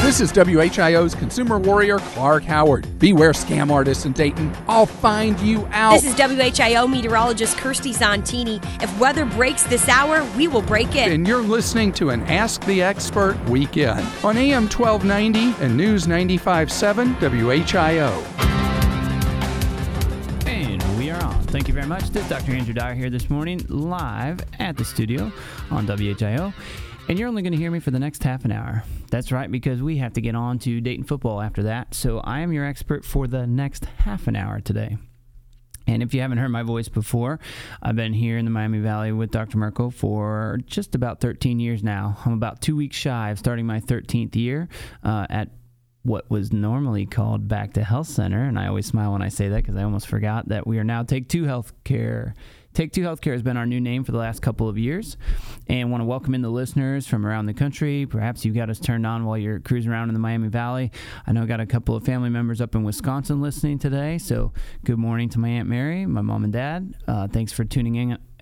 This is WHIO's consumer warrior, Clark Howard. Beware scam artists in Dayton. I'll find you out. This is WHIO meteorologist Kirsty Zontini. If weather breaks this hour, we will break it. And you're listening to an Ask the Expert weekend on AM 1290 and News 95.7 WHIO. And we are on. Thank you very much. This is Dr. Andrew Dyer here this morning, live at the studio on WHIO. And you're only going to hear me for the next half an hour. That's right, because we have to get on to Dayton football after that. So I am your expert for the next half an hour today. And if you haven't heard my voice before, I've been here in the Miami Valley with Dr. Merkel for just about 13 years now. I'm about 2 weeks shy of starting my 13th year at what was normally called Back to Health Center. And I always smile when I say that because I almost forgot that we are now Take Two Healthcare. Take Two Healthcare has been our new name for the last couple of years, and want to welcome in the listeners from around the country. Perhaps you've got us turned on while you're cruising around in the Miami Valley. I know I've got a couple of family members up in Wisconsin listening today, so good morning to my Aunt Mary, my mom and dad. Thanks for tuning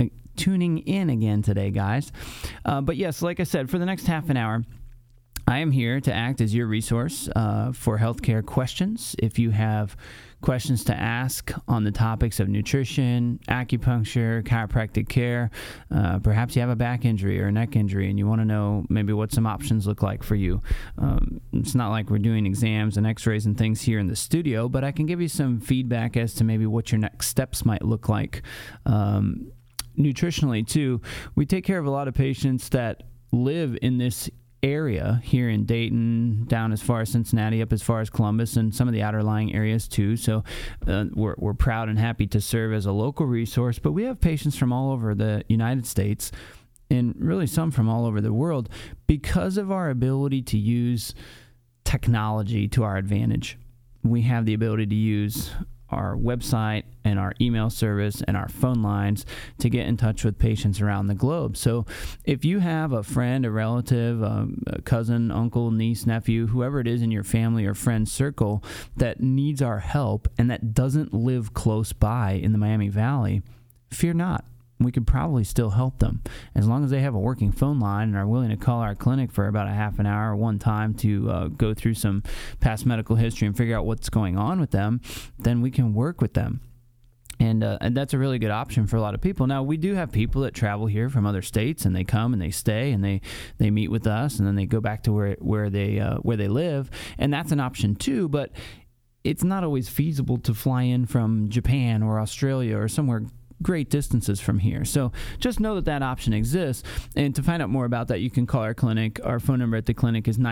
in again today, guys. But yes, like I said, for the next half an hour, I am here to act as your resource for healthcare questions. If you have questions to ask on the topics of nutrition, acupuncture, chiropractic care, perhaps you have a back injury or a neck injury and you want to know maybe what some options look like for you. It's not like we're doing exams and x-rays and things here in the studio, but I can give you some feedback as to maybe what your next steps might look like. Nutritionally, too, we take care of a lot of patients that live in this area here in Dayton, down as far as Cincinnati, up as far as Columbus, and some of the outerlying areas too. So we're proud and happy to serve as a local resource, but we have patients from all over the United States and really some from all over the world because of our ability to use technology to our advantage. We have the ability to use our website and our email service and our phone lines to get in touch with patients around the globe. So if you have a friend, a relative, a cousin, uncle, niece, nephew, whoever it is in your family or friend circle that needs our help and that doesn't live close by in the Miami Valley, fear not. We could probably still help them. As long as they have a working phone line and are willing to call our clinic for about a half an hour one time to go through some past medical history and figure out what's going on with them, then we can work with them. And that's a really good option for a lot of people. Now, we do have people that travel here from other states, and they come and they stay and they meet with us, and then they go back to where they live, and that's an option too. But it's not always feasible to fly in from Japan or Australia or somewhere great distances from here. So just know that option exists. And to find out more about that, you can call our clinic. Our phone number at the clinic is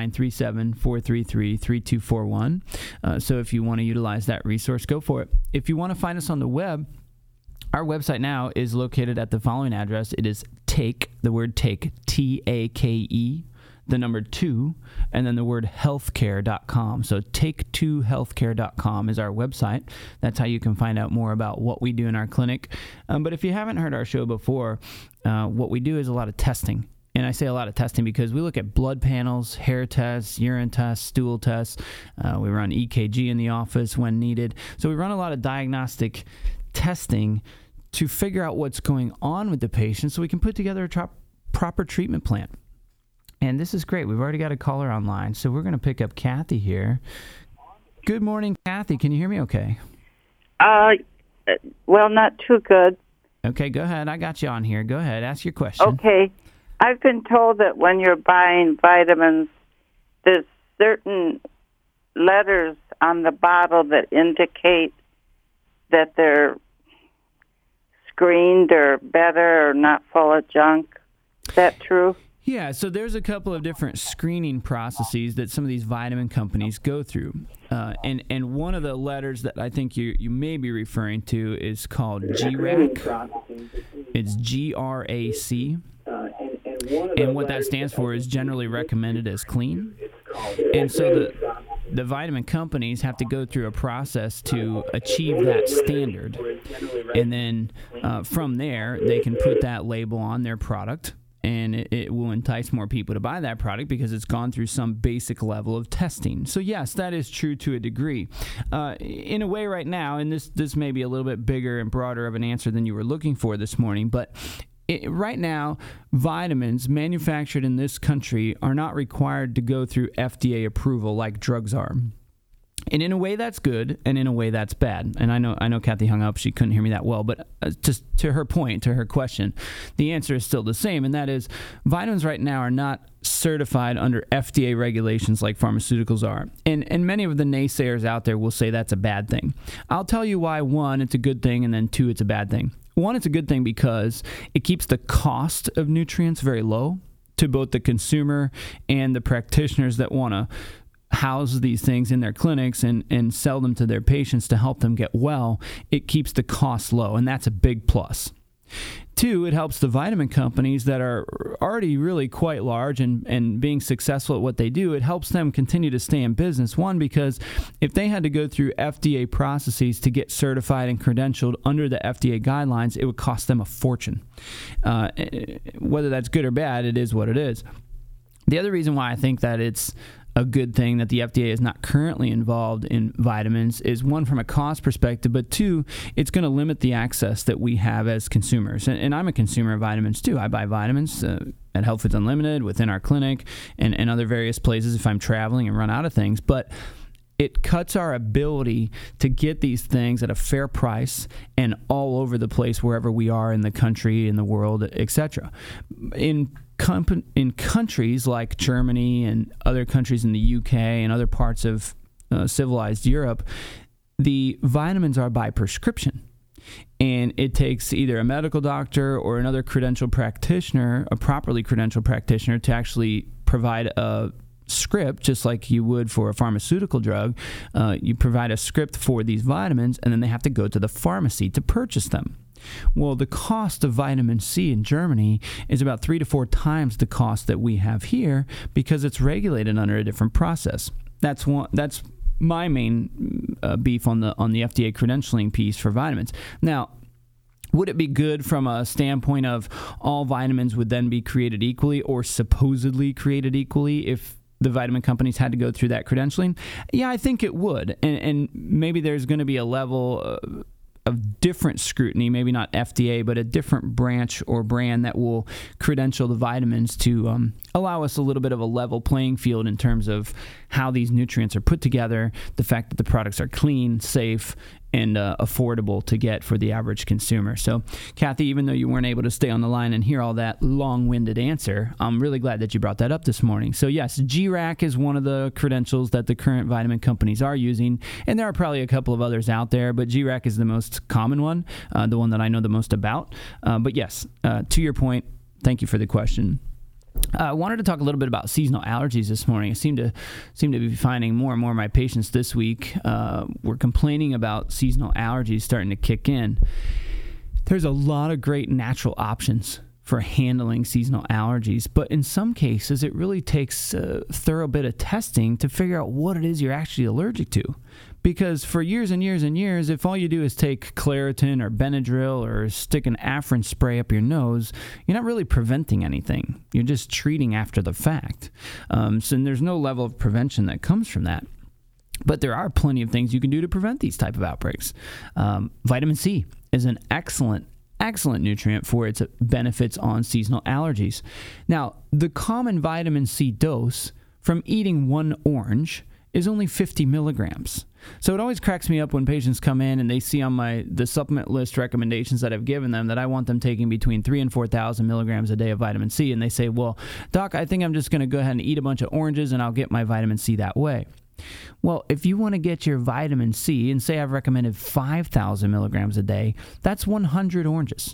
937-433-3241. So if you want to utilize that resource, go for it. If you want to find us on the web, our website now is located at the following address. It is take, the word take, Take, the number 2, and then the word healthcare.com. So take2healthcare.com is our website. That's how you can find out more about what we do in our clinic. But if you haven't heard our show before, what we do is a lot of testing. And I say a lot of testing because we look at blood panels, hair tests, urine tests, stool tests. We run EKG in the office when needed. So we run a lot of diagnostic testing to figure out what's going on with the patient so we can put together a proper treatment plan. And this is great. We've already got a caller online, so we're going to pick up Kathy here. Good morning, Kathy. Can you hear me okay? Well, not too good. Okay, go ahead. I got you on here. Go ahead. Ask your question. Okay. I've been told that when you're buying vitamins, there's certain letters on the bottle that indicate that they're screened or better or not full of junk. Is that true? Yeah, so there's a couple of different screening processes that some of these vitamin companies go through. And one of the letters that I think you may be referring to is called GRAC. It's GRAC. And what that stands for is generally recommended as clean. And so the vitamin companies have to go through a process to achieve that standard. And then from there, they can put that label on their product. And it will entice more people to buy that product because it's gone through some basic level of testing. So yes, that is true to a degree. In a way right now, and this may be a little bit bigger and broader of an answer than you were looking for this morning, but right now, vitamins manufactured in this country are not required to go through FDA approval like drugs are. And in a way that's good, and in a way that's bad. And I know Kathy hung up, she couldn't hear me that well, but just to her point, to her question, the answer is still the same, and that is vitamins right now are not certified under FDA regulations like pharmaceuticals are. And many of the naysayers out there will say that's a bad thing. I'll tell you why, one, it's a good thing, and then two, it's a bad thing. One, it's a good thing because it keeps the cost of nutrients very low to both the consumer and the practitioners that want to house these things in their clinics and sell them to their patients to help them get well. It keeps the cost low, and that's a big plus. Two, it helps the vitamin companies that are already really quite large and being successful at what they do. It helps them continue to stay in business. One, because if they had to go through FDA processes to get certified and credentialed under the FDA guidelines, it would cost them a fortune. Whether that's good or bad, it is what it is. The other reason why I think that it's a good thing that the FDA is not currently involved in vitamins is, one, from a cost perspective, but two, it's going to limit the access that we have as consumers. And I'm a consumer of vitamins too. I buy vitamins at Health Foods Unlimited, within our clinic, and other various places if I'm traveling and run out of things. But it cuts our ability to get these things at a fair price and all over the place, wherever we are in the country, in the world, etc. In countries like Germany and other countries in the UK and other parts of civilized Europe, the vitamins are by prescription. And it takes either a medical doctor or another credentialed practitioner, a properly credentialed practitioner, to actually provide a script, just like you would for a pharmaceutical drug. You provide a script for these vitamins, and then they have to go to the pharmacy to purchase them. Well, the cost of vitamin C in Germany is about 3 to 4 times the cost that we have here because it's regulated under a different process. That's my main beef on the FDA credentialing piece for vitamins. Now, would it be good from a standpoint of all vitamins would then be created equally or supposedly created equally if the vitamin companies had to go through that credentialing? Yeah, I think it would. And maybe there's going to be a level of different scrutiny, maybe not FDA, but a different branch or brand that will credential the vitamins to allow us a little bit of a level playing field in terms of how these nutrients are put together, the fact that the products are clean, safe, and affordable to get for the average consumer. So, Kathy, even though you weren't able to stay on the line and hear all that long-winded answer, I'm really glad that you brought that up this morning. So, yes, GRAC is one of the credentials that the current vitamin companies are using, and there are probably a couple of others out there, but GRAC is the most common one, the one that I know the most about. But yes, to your point, thank you for the question. I wanted to talk a little bit about seasonal allergies this morning. I seem to be finding more and more of my patients this week were complaining about seasonal allergies starting to kick in. There's a lot of great natural options for handling seasonal allergies, but in some cases it really takes a thorough bit of testing to figure out what it is you're actually allergic to. Because for years and years and years, if all you do is take Claritin or Benadryl or stick an Afrin spray up your nose, you're not really preventing anything. You're just treating after the fact. So there's no level of prevention that comes from that. But there are plenty of things you can do to prevent these type of outbreaks. Vitamin C is an excellent nutrient for its benefits on seasonal allergies. Now, the common vitamin C dose from eating one orange is only 50 milligrams. So it always cracks me up when patients come in and they see on the supplement list recommendations that I've given them that I want them taking between 3,000 and 4,000 milligrams a day of vitamin C. And they say, well, Doc, I think I'm just going to go ahead and eat a bunch of oranges and I'll get my vitamin C that way. Well, if you want to get your vitamin C, and say I've recommended 5,000 milligrams a day, that's 100 oranges.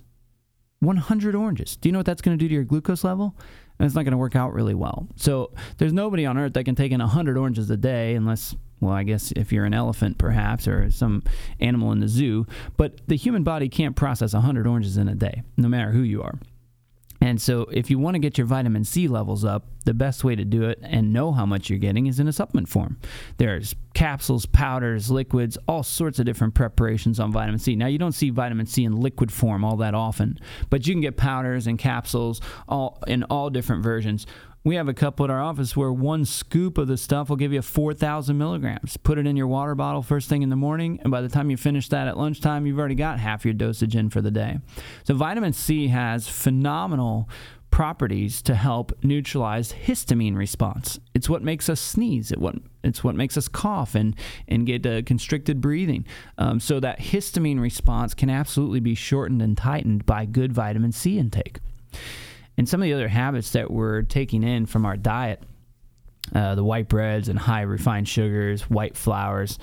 100 oranges. Do you know what that's going to do to your glucose level? And it's not going to work out really well. So there's nobody on earth that can take in 100 oranges a day unless, well, I guess if you're an elephant perhaps or some animal in the zoo. But the human body can't process 100 oranges in a day, no matter who you are. And so if you want to get your vitamin C levels up, the best way to do it and know how much you're getting is in a supplement form. There's capsules, powders, liquids, all sorts of different preparations on vitamin C. Now, you don't see vitamin C in liquid form all that often, but you can get powders and capsules in all different versions. We have a couple at our office where one scoop of the stuff will give you 4,000 milligrams. Put it in your water bottle first thing in the morning, and by the time you finish that at lunchtime, you've already got half your dosage in for the day. So vitamin C has phenomenal properties to help neutralize histamine response. It's what makes us sneeze. It's what makes us cough and get constricted breathing. So that histamine response can absolutely be shortened and tightened by good vitamin C intake. And some of the other habits that we're taking in from our diet, the white breads and high refined sugars, white flours,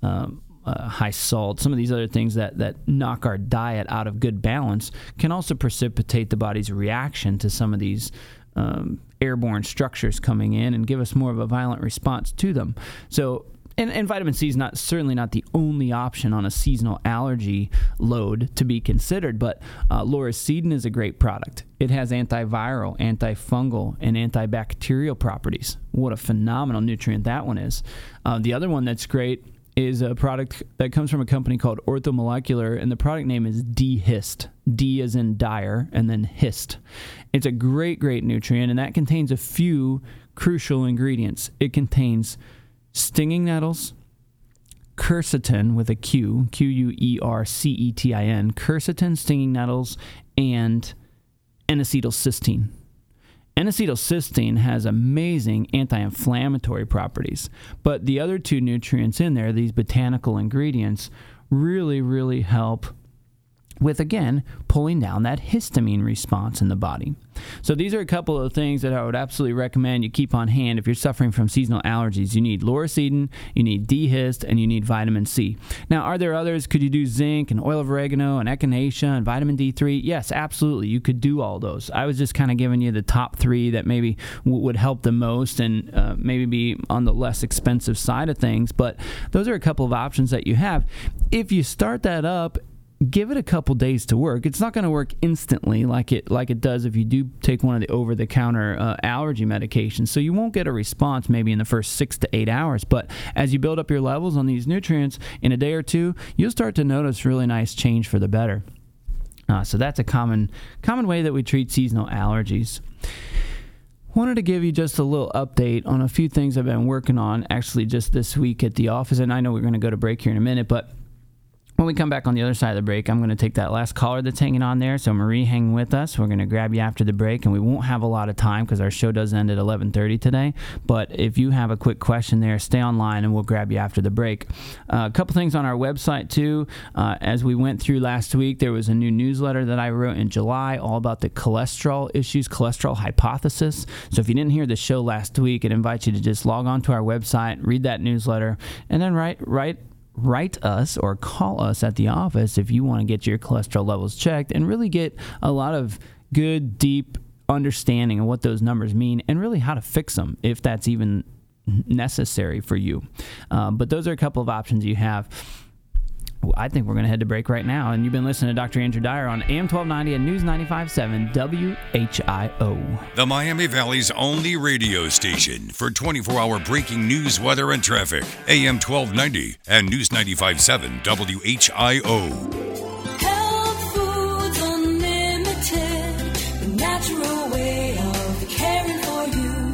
high salt, some of these other things that knock our diet out of good balance can also precipitate the body's reaction to some of these airborne structures coming in and give us more of a violent response to them. So, and vitamin C is certainly not the only option on a seasonal allergy load to be considered, but Lauricidin is a great product. It has antiviral, antifungal, and antibacterial properties. What a phenomenal nutrient that one is. The other one that's great is a product that comes from a company called Orthomolecular, and the product name is D-Hist. D as in dire, and then hist. It's a great, great nutrient, and that contains a few crucial ingredients. It contains stinging nettles, quercetin with a Q, Quercetin, quercetin, stinging nettles, and N-acetylcysteine. N-acetylcysteine has amazing anti-inflammatory properties, but the other two nutrients in there, these botanical ingredients, really, really help with, again, pulling down that histamine response in the body. So these are a couple of things that I would absolutely recommend you keep on hand if you're suffering from seasonal allergies. You need Lauricidin, you need D-Hist, and you need vitamin C. Now, are there others? Could you do zinc and oil of oregano and echinacea and vitamin D3? Yes, absolutely. You could do all those. I was just kind of giving you the top three that maybe would help the most and maybe be on the less expensive side of things. But those are a couple of options that you have. If you start that up, give it a couple days to work. It's not going to work instantly like it does if you do take one of the over-the-counter allergy medications. So you won't get a response maybe in the first 6 to 8 hours. But as you build up your levels on these nutrients in a day or two, you'll start to notice really nice change for the better. So that's a common way that we treat seasonal allergies. Wanted to give you just a little update on a few things I've been working on actually just this week at the office. And I know we're going to go to break here in a minute, but when we come back on the other side of the break, I'm going to take that last caller that's hanging on there. So Marie, hang with us. We're going to grab you after the break, and we won't have a lot of time because our show does end at 11:30 today. But if you have a quick question there, stay online, and we'll grab you after the break. A couple things on our website, too. As we went through last week, there was a new newsletter that I wrote in July all about the cholesterol issues, cholesterol hypothesis. So if you didn't hear the show last week, it invites you to just log on to our website, read that newsletter, and then write us or call us at the office if you want to get your cholesterol levels checked and really get a lot of good, deep understanding of what those numbers mean and really how to fix them if that's even necessary for you. But those are a couple of options you have. I think we're going to head to break right now. And you've been listening to Dr. Andrew Dyer on AM 1290 and News 95.7 WHIO. The Miami Valley's only radio station for 24-hour breaking news, weather, and traffic. AM 1290 and News 95.7 WHIO. Health Foods Unlimited, the natural way of caring for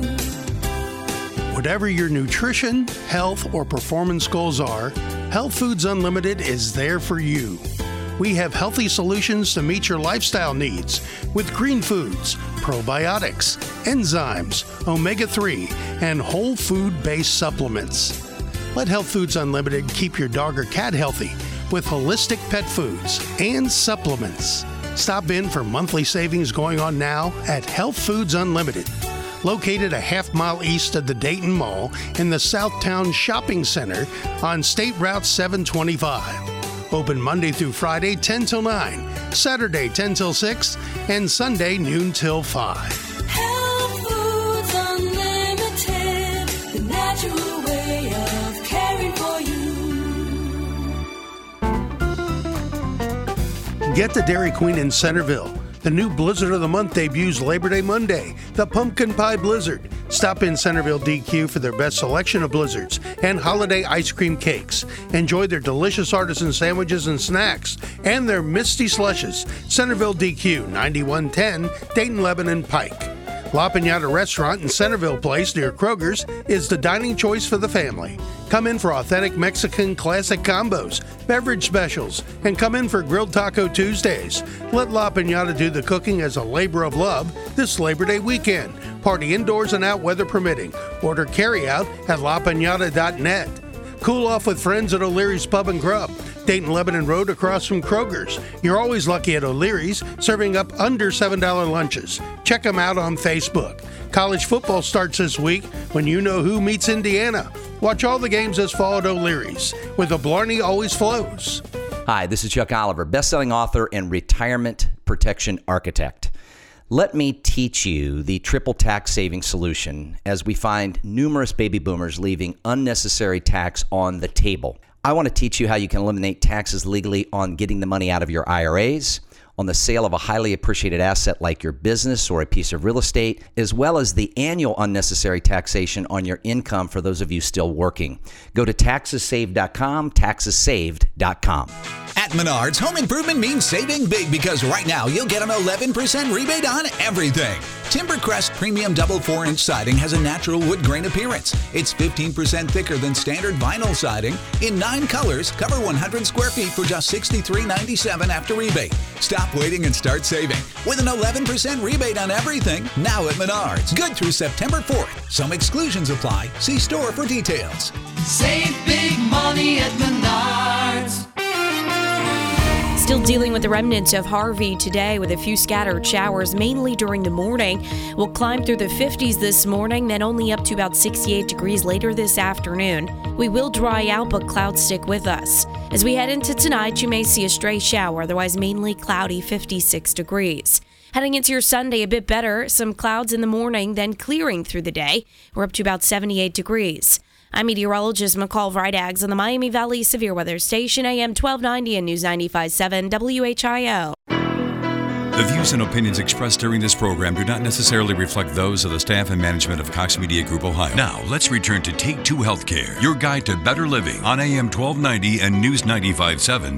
you. Whatever your nutrition, health, or performance goals are, Health Foods Unlimited is there for you. We have healthy solutions to meet your lifestyle needs with green foods, probiotics, enzymes, omega-3, and whole food-based supplements. Let Health Foods Unlimited keep your dog or cat healthy with holistic pet foods and supplements. Stop in for monthly savings going on now at Health Foods Unlimited, located a half-mile east of the Dayton Mall in the Southtown Shopping Center on State Route 725. Open Monday through Friday, 10 till 9, Saturday, 10 till 6, and Sunday, noon till 5. Health Foods Unlimited, the natural way of caring for you. Get to Dairy Queen in Centerville. The new Blizzard of the Month debuts Labor Day Monday, the Pumpkin Pie Blizzard. Stop in Centerville DQ for their best selection of blizzards and holiday ice cream cakes. Enjoy their delicious artisan sandwiches and snacks and their misty slushes. Centerville DQ, 9110 Dayton Lebanon Pike. La Piñata Restaurant in Centerville Place near Kroger's is the dining choice for the family. Come in for authentic Mexican classic combos, beverage specials, and come in for Grilled Taco Tuesdays. Let La Piñata do the cooking as a labor of love this Labor Day weekend. Party indoors and out, weather permitting. Order carryout at lapiñata.net. Cool off with friends at O'Leary's Pub and Grub, Dayton Lebanon Road across from Kroger's. You're always lucky at O'Leary's, serving up under $7 lunches. Check them out on Facebook. College football starts this week when you know who meets Indiana. Watch all the games this fall at O'Leary's, where the Blarney always flows. Hi, this is Chuck Oliver, best-selling author and retirement protection architect. Let me teach you the triple tax saving solution as we find numerous baby boomers leaving unnecessary tax on the table. I want to teach you how you can eliminate taxes legally on getting the money out of your IRAs, on the sale of a highly appreciated asset like your business or a piece of real estate, as well as the annual unnecessary taxation on your income for those of you still working. Go to taxessaved.com, taxessaved.com. At Menards, home improvement means saving big because right now you'll get an 11% rebate on everything. Timbercrest Premium Double 4-inch siding has a natural wood grain appearance. It's 15% thicker than standard vinyl siding. In 9 colors, cover 100 square feet for just $63.97 after rebate. Stop waiting and start saving with an 11% rebate on everything now at Menards. Good through September 4th. Some exclusions apply. See store for details. Save big money at Menards. Still dealing with the remnants of Harvey today with a few scattered showers, mainly during the morning. We'll climb through the 50s this morning, then only up to about 68 degrees later this afternoon. We will dry out, but clouds stick with us. As we head into tonight, you may see a stray shower, otherwise mainly cloudy, 56 degrees. Heading into your Sunday, a bit better. Some clouds in the morning, then clearing through the day. We're up to about 78 degrees. I'm meteorologist McCall Vrydaghs on the Miami Valley Severe Weather Station, AM 1290 and News 95.7 WHIO. The views and opinions expressed during this program do not necessarily reflect those of the staff and management of Cox Media Group Ohio. Now, let's return to Take 2 Healthcare, your guide to better living on AM 1290 and News 95.7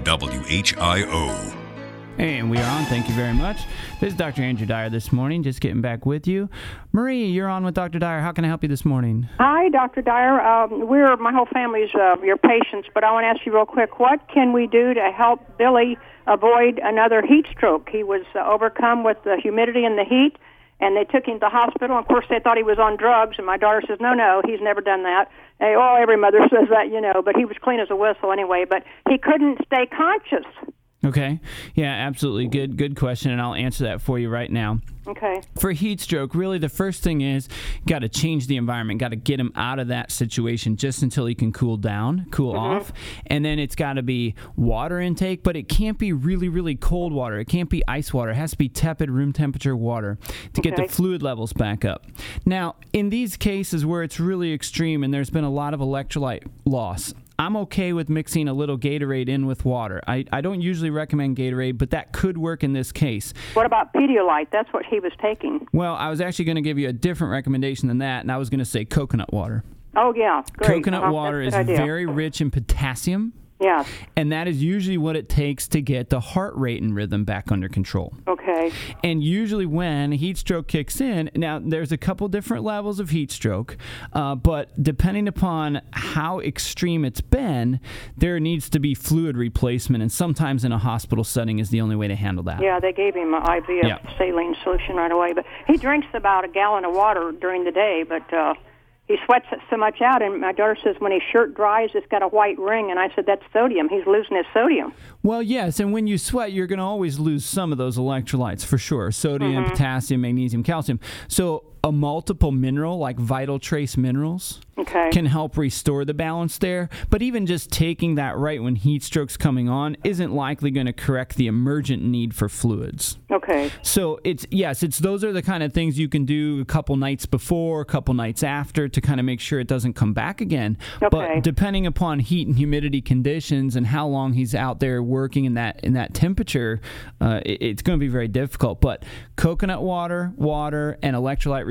WHIO. And we are on. Thank you very much. This is Dr. Andrew Dyer this morning, just getting back with you. Marie, you're on with Dr. Dyer. How can I help you this morning? Hi, Dr. Dyer. My whole family's your patients, but I want to ask you real quick, what can we do to help Billy avoid another heat stroke? He was overcome with the humidity and the heat, and they took him to the hospital. Of course, they thought he was on drugs, and my daughter says, no, he's never done that. Every mother says that, but he was clean as a whistle anyway, but he couldn't stay conscious. Okay. Yeah, absolutely. Good question, and I'll answer that for you right now. Okay. For heat stroke, really the first thing is got to change the environment, got to get him out of that situation just until he can cool off. And then it's got to be water intake, but it can't be really, really cold water. It can't be ice water. It has to be tepid room temperature water to get the fluid levels back up. Now, in these cases where it's really extreme and there's been a lot of electrolyte loss, I'm okay with mixing a little Gatorade in with water. I don't usually recommend Gatorade, but that could work in this case. What about Pedialyte? That's what he was taking. Well, I was actually going to give you a different recommendation than that, and I was going to say coconut water. Oh, yeah. Great. Coconut water is very rich in potassium. Yeah. And that is usually what it takes to get the heart rate and rhythm back under control. Okay. And usually when heat stroke kicks in, now there's a couple different levels of heat stroke, but depending upon how extreme it's been, there needs to be fluid replacement, and sometimes in a hospital setting is the only way to handle that. Yeah, they gave him an IV of saline solution right away, but he drinks about a gallon of water during the day, but he sweats it so much out, and my daughter says when his shirt dries, it's got a white ring, and I said, that's sodium. He's losing his sodium. Well, yes, and when you sweat, you're going to always lose some of those electrolytes, for sure. Sodium, potassium, magnesium, calcium. So a multiple mineral, like Vital Trace minerals, can help restore the balance there. But even just taking that right when heat stroke's coming on isn't likely going to correct the emergent need for fluids. Okay. So it's those are the kind of things you can do a couple nights before, a couple nights after to kind of make sure it doesn't come back again. Okay. But depending upon heat and humidity conditions and how long he's out there working in that temperature, it's going to be very difficult. But coconut water, and electrolyte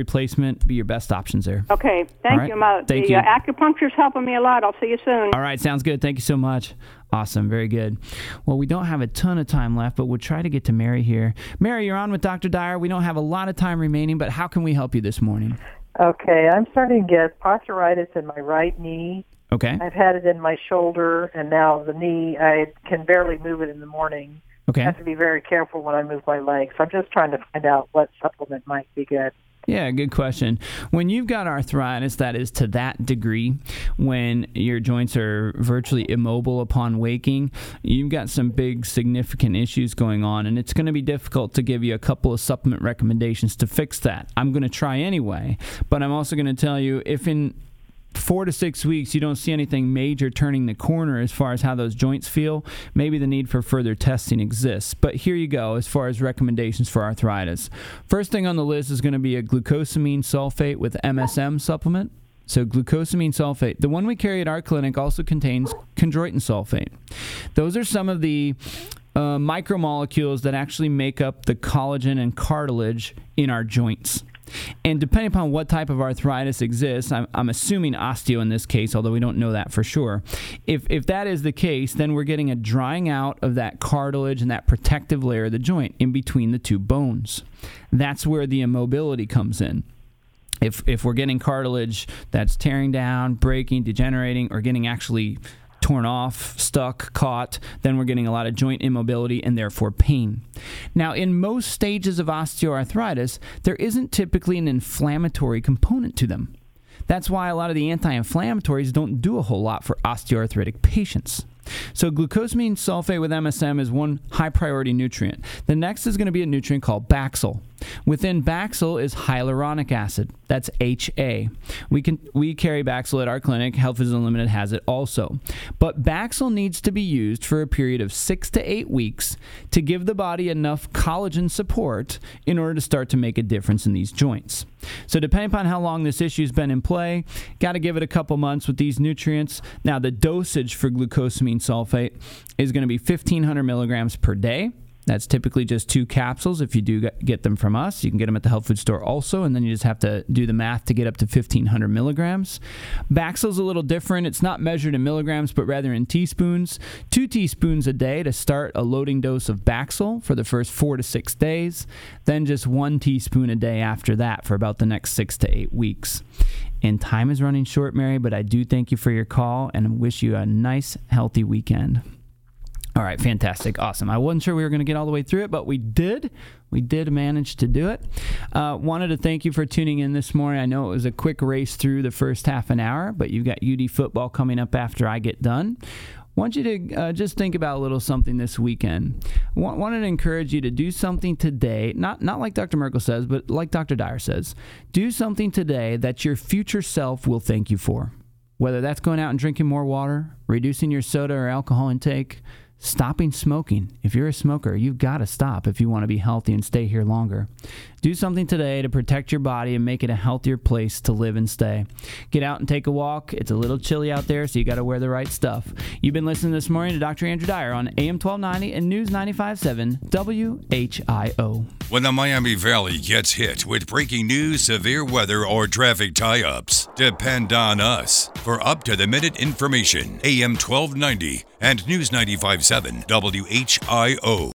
replacement be your best options there. Okay, thank you. Thank you. Acupuncture's helping me a lot. I'll see you soon. All right, sounds good. Thank you so much. Awesome, very good. Well, we don't have a ton of time left, but we'll try to get to Mary here. Mary, you're on with Dr. Dyer. We don't have a lot of time remaining, but how can we help you this morning? Okay, I'm starting to get arthritis in my right knee. Okay. I've had it in my shoulder, and now the knee, I can barely move it in the morning. Okay. I have to be very careful when I move my legs. So I'm just trying to find out what supplement might be good. Yeah, good question. When you've got arthritis that is to that degree, when your joints are virtually immobile upon waking, you've got some big significant issues going on, and it's going to be difficult to give you a couple of supplement recommendations to fix that. I'm going to try anyway, but I'm also going to tell you if in 4 to 6 weeks you don't see anything major turning the corner as far as how those joints feel, maybe the need for further testing exists. But here you go as far as recommendations for arthritis. First thing on the list is going to be a glucosamine sulfate with MSM supplement. So glucosamine sulfate, the one we carry at our clinic, also contains chondroitin sulfate. Those are some of the micromolecules that actually make up the collagen and cartilage in our joints. And depending upon what type of arthritis exists, I'm assuming osteo in this case, although we don't know that for sure. If that is the case, then we're getting a drying out of that cartilage and that protective layer of the joint in between the two bones. That's where the immobility comes in. If we're getting cartilage that's tearing down, breaking, degenerating, or getting actually torn off, stuck, caught, then we're getting a lot of joint immobility and therefore pain. Now, in most stages of osteoarthritis, there isn't typically an inflammatory component to them. That's why a lot of the anti-inflammatories don't do a whole lot for osteoarthritic patients. So glucosamine sulfate with MSM is one high priority nutrient. The next is going to be a nutrient called Baxil. Within Baxil is hyaluronic acid. That's HA. We carry Baxil at our clinic. Health Foods Unlimited has it also. But Baxil needs to be used for a period of 6 to 8 weeks to give the body enough collagen support in order to start to make a difference in these joints. So depending upon how long this issue's been in play, got to give it a couple months with these nutrients. Now, the dosage for glucosamine sulfate is going to be 1,500 milligrams per day. That's typically just 2 capsules. If you do get them from us, you can get them at the health food store also, and then you just have to do the math to get up to 1,500 milligrams. Baxil's a little different. It's not measured in milligrams, but rather in teaspoons. 2 teaspoons a day to start a loading dose of Baxil for the first 4 to 6 days, then just 1 teaspoon a day after that for about the next 6 to 8 weeks. And time is running short, Mary, but I do thank you for your call and wish you a nice, healthy weekend. All right, fantastic. Awesome. I wasn't sure we were going to get all the way through it, but we did. We did manage to do it. Wanted to thank you for tuning in this morning. I know it was a quick race through the first half an hour, but you've got UD football coming up after I get done. Want you to just think about a little something this weekend. Wanted to encourage you to do something today, not like Dr. Merkel says, but like Dr. Dyer says. Do something today that your future self will thank you for. Whether that's going out and drinking more water, reducing your soda or alcohol intake, stopping smoking. If you're a smoker, you've got to stop if you want to be healthy and stay here longer. Do something today to protect your body and make it a healthier place to live and stay. Get out and take a walk. It's a little chilly out there, so you got to wear the right stuff. You've been listening this morning to Dr. Andrew Dyer on AM 1290 and News 95.7 WHIO. When the Miami Valley gets hit with breaking news, severe weather, or traffic tie-ups, depend on us for up-to-the-minute information. AM 1290 and News 95.7 WHIO.